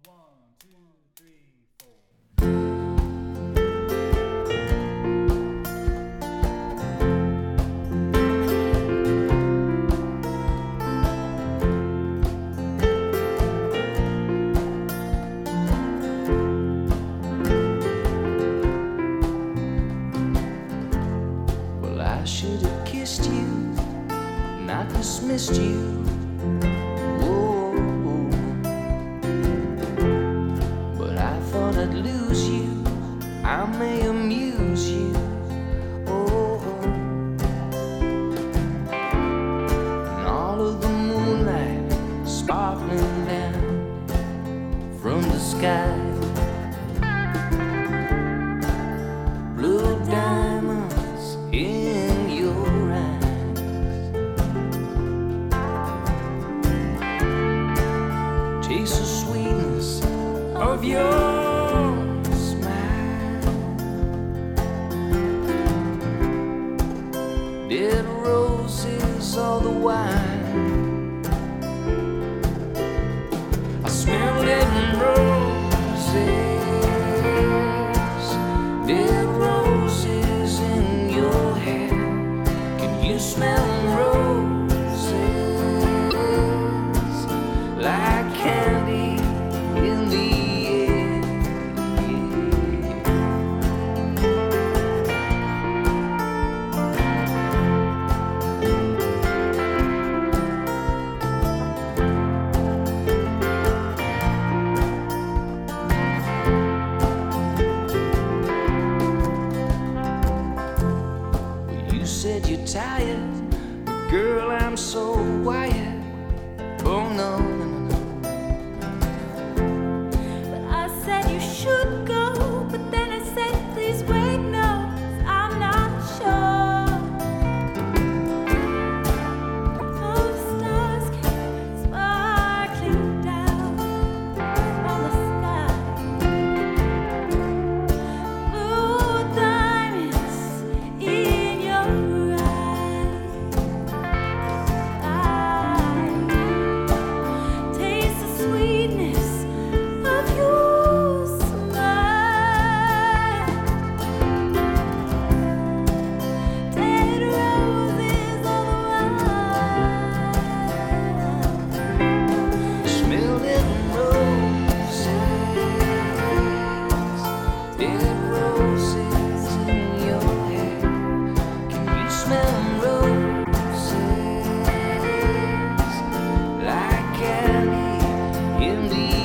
One, two, three, four. Well, I should have kissed you, not dismissed you. Whoa, but I thought I'd lose you. I may amuse you. Oh, and all of the moonlight sparkling down from the sky. Blue diamonds in your eyes. Taste the sweetness of your smile. Dead roses all the while. I smell dead roses. Dead roses in your hair. Can you smell roses like candy in the air? Well, you said you're tired, but girl, I'm so wired. Oh no, no, no, no. But I said you should go, but then I said please wait, no, 'cause I'm not sure. Those stars came sparkling down from the sky. Blue diamonds in your eyes. Taste the sweetness of your smile. Dead roses all around. Smell dead roses. Dead roses in your hair. Can you smell roses like candy in the